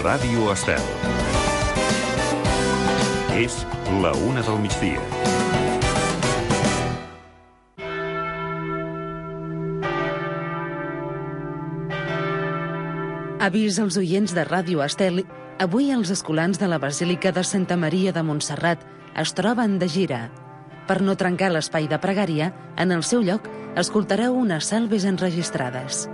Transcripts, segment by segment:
Ràdio Estel. És la 1 del migdia. Avís als oients de Ràdio Estel. Avui els escolans de la Basílica de Santa Maria de Montserrat es troben de gira. Per no trencar l'espai de pregària, en el seu lloc escoltareu unes salves enregistrades.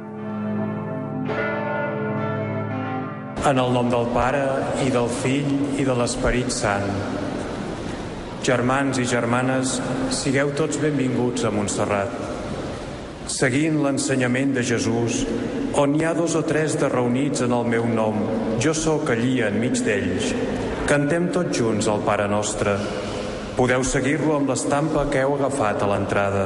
En el nom del Pare, i del Fill, i de l'Esperit Sant. Germans i germanes, sigueu tots benvinguts a Montserrat. Seguint l'ensenyament de Jesús, on hi ha 2 o 3 de reunits en el meu nom, jo sóc allí enmig d'ells. Cantem tots junts el Pare Nostre. Podeu seguir-lo amb l'estampa que heu agafat a l'entrada.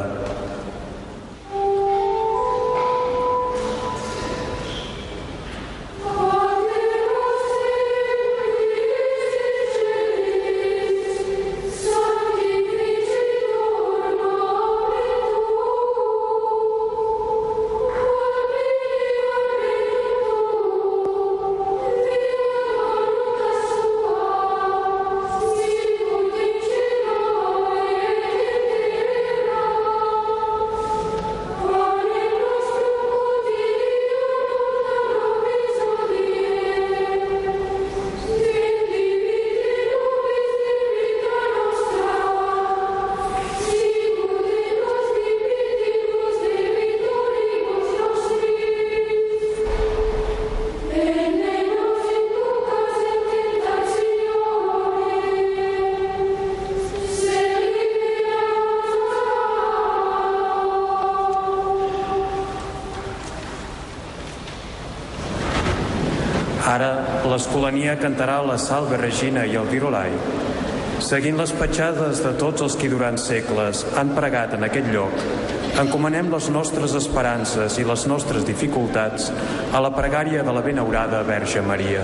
Ara l'Escolania cantarà la Salve Regina i el Virolai. Seguint les petjades de tots els qui durant segles han pregat en aquest lloc, encomanem les nostres esperances i les nostres dificultats a la pregària de la benaurada Verge Maria.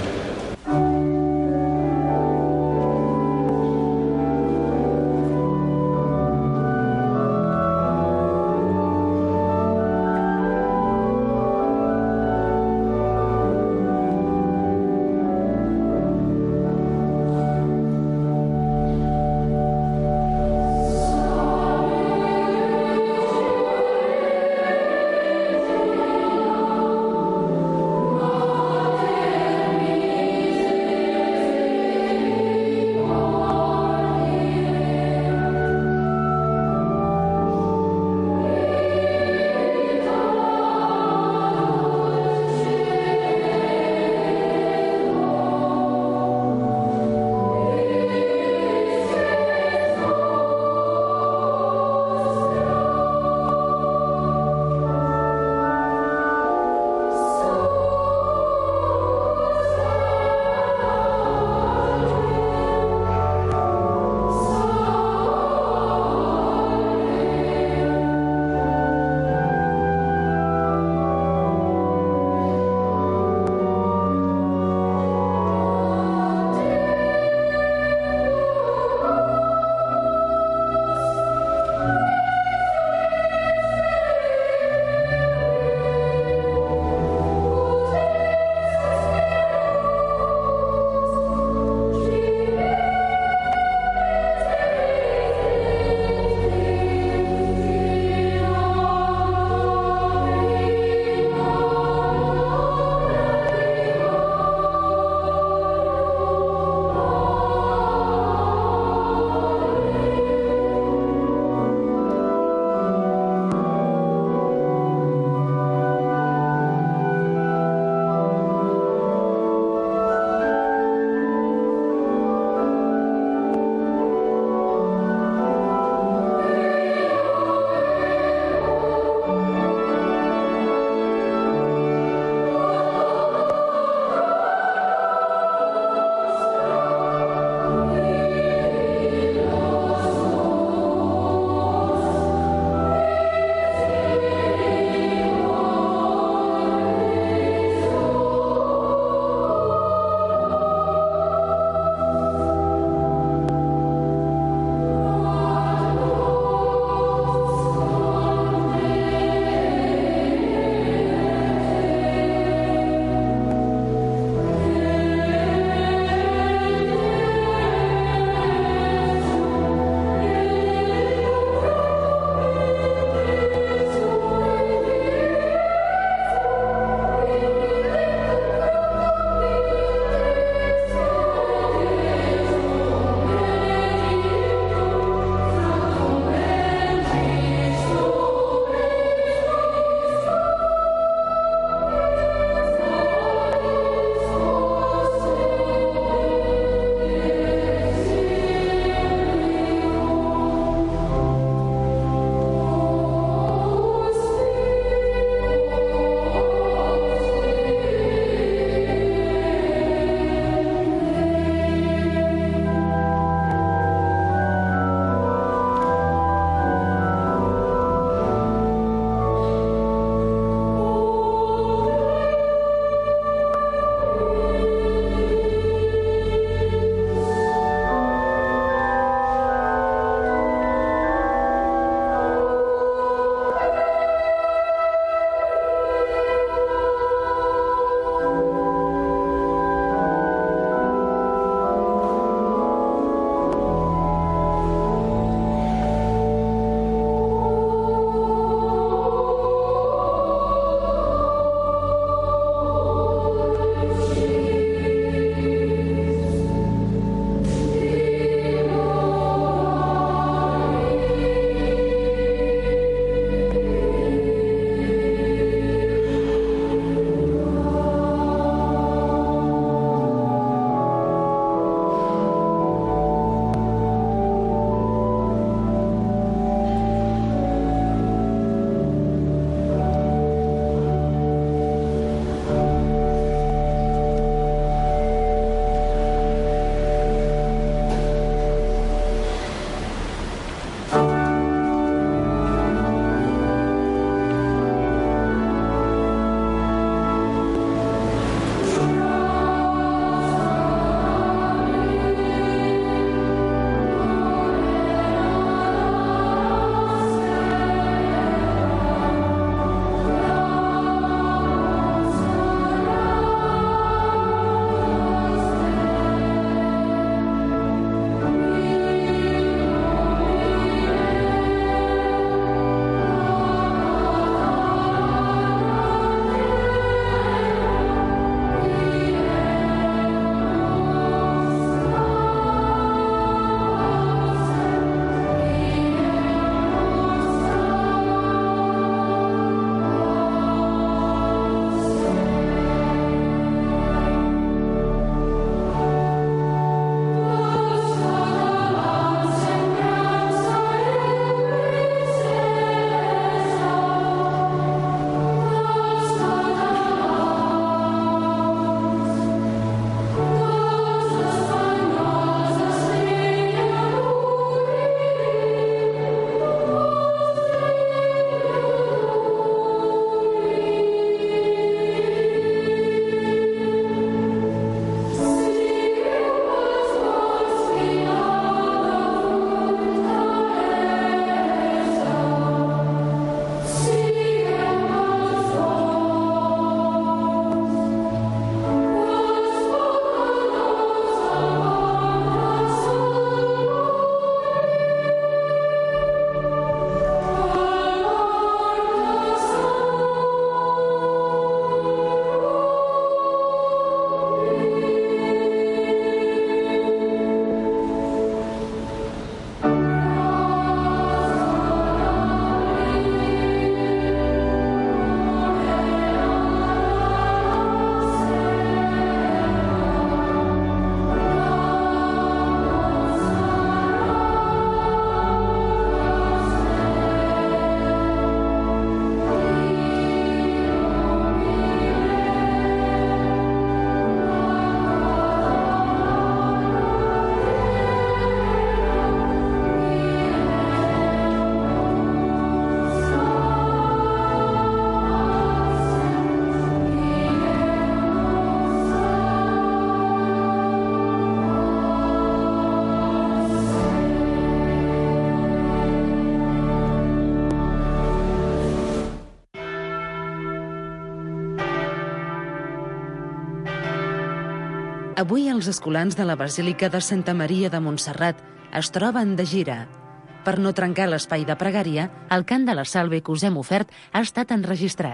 Avui els escolans de la Basílica de Santa Maria de Montserrat es troben de gira. Per no trencar l'espai de pregària, el cant de la Salve que us hem ofert ha estat enregistrat.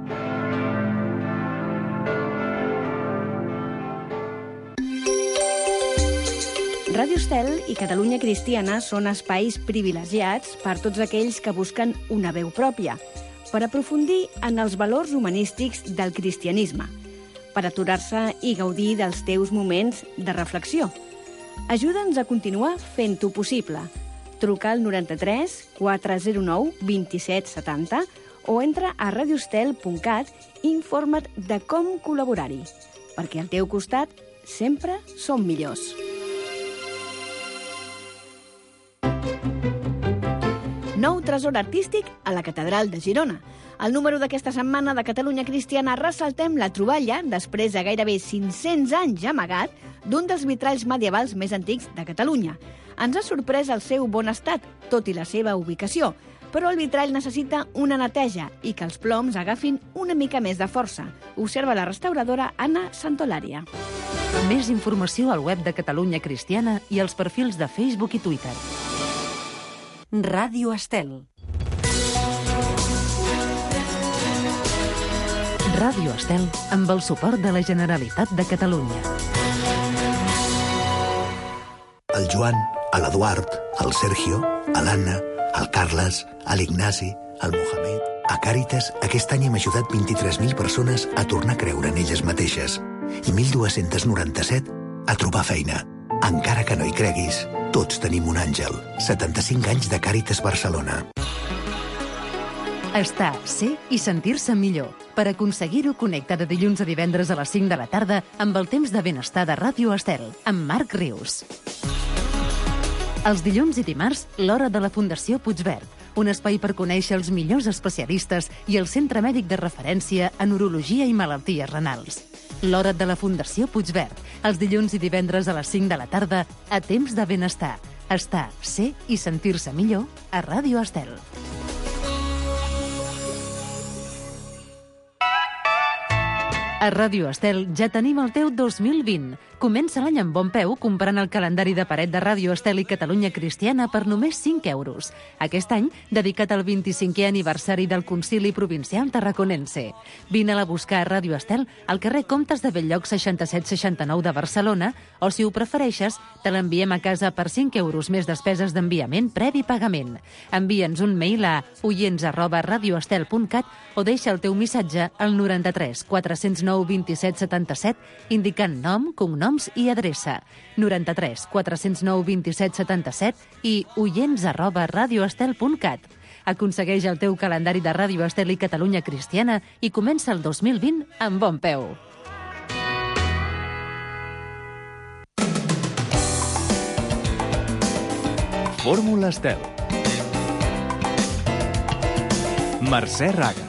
Ràdio Estel i Catalunya Cristiana són espais privilegiats per tots aquells que busquen una veu pròpia, per aprofundir en els valors humanístics del cristianisme, per aturar-se i gaudir dels teus moments de reflexió. Ajuda'ns a continuar fent-ho possible. Truca al 93 409 27 70 o entra a radiostel.cat i informa't de com col·laborar-hi, perquè al teu costat sempre som millors. Nou tresor artístic a la Catedral de Girona. Al número d'aquesta setmana de Catalunya Cristiana ressaltem la troballa, després de gairebé 500 anys amagat, d'un dels vitralls medievals més antics de Catalunya. Ens ha sorprès el seu bon estat, tot i la seva ubicació, però el vitrall necessita una neteja i que els ploms agafin una mica més de força. Observa la restauradora Anna Santolària. Més informació al web de Catalunya Cristiana i als perfils de Facebook i Twitter. Ràdio Estel. Ràdio Estel amb el suport de la Generalitat de Catalunya. El Joan, l'Eduard, el Sergio, l'Anna, el Carles, l'Ignasi, el Mohamed... A Càritas, aquest any hem ajudat 23.000 persones a tornar a creure en elles mateixes i 1.297 a trobar feina. Encara que no hi creguis, tots tenim un àngel. 75 anys de Càritas Barcelona. Estar, ser i sentir-se millor. Per aconseguir-ho, connecta de dilluns a divendres a les 5 de la tarda amb el temps de benestar de Ràdio Estel, amb Marc Rius. Els dilluns i dimarts, l'hora de la Fundació Puigverd, un espai per conèixer els millors especialistes i el centre mèdic de referència en urologia i malalties renals. L'hora de la Fundació Puigverd, els dilluns i divendres a les 5 de la tarda, a temps de benestar. Estar, ser i sentir-se millor a Ràdio Estel. A Ràdio Estel ja tenim el teu 2020. Comença l'any amb bon peu comprant el calendari de paret de Ràdio Estel i Catalunya Cristiana per només 5 euros. Aquest any, dedicat al 25è aniversari del Concili Provincial Tarraconense. Vine-la a buscar a Ràdio Estel al carrer Comtes de Bell-lloc 6769 de Barcelona o, si ho prefereixes, te l'enviem a casa per 5 euros més despeses d'enviament previ pagament. Envia'ns un mail a oients@radioestel.cat o deixa el teu missatge al 93 409 27 77 indicant nom, cognoms i adreça. 93 409 27 77 i oients@radioestel.cat. Aconsegueix el teu calendari de Ràdio Estel i Catalunya Cristiana i comença el 2020 amb bon peu. Fórmula Estel. Mercè Raga.